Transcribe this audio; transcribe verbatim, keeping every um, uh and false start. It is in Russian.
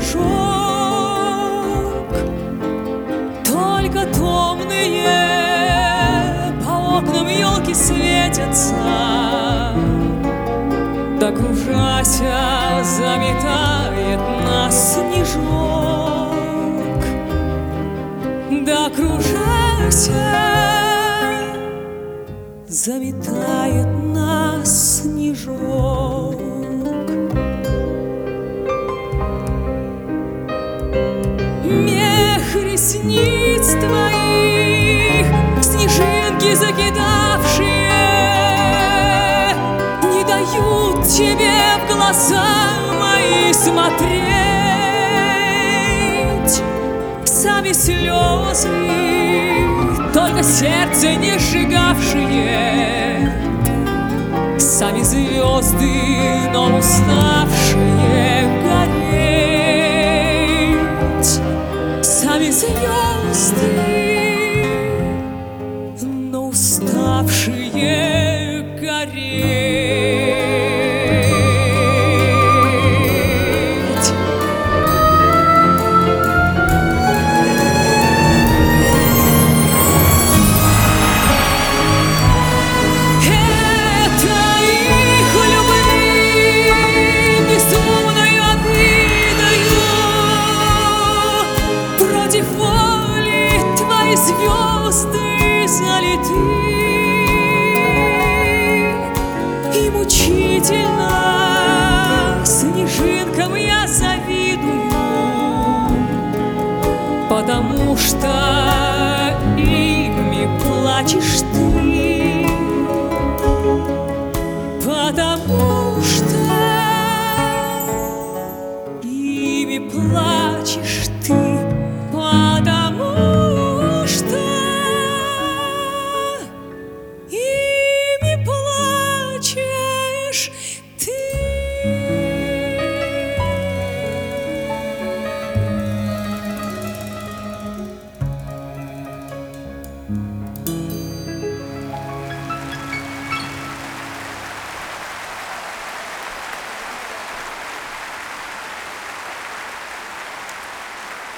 снежок, только томные по окнам елки светятся, да кружася заметает нас снежок, да кружася заметает нас снежок. Мех ресниц твоих снежинки закидавшие не дают тебе в глаза мои смотреть. Сами слезы, только сердце не сжигавшие, сами звезды, но уставшие гореть. Сами звезды, но уставшие гореть. Звезды залиты, и мучительно снежинкам я завидую, потому что ими плачешь ты.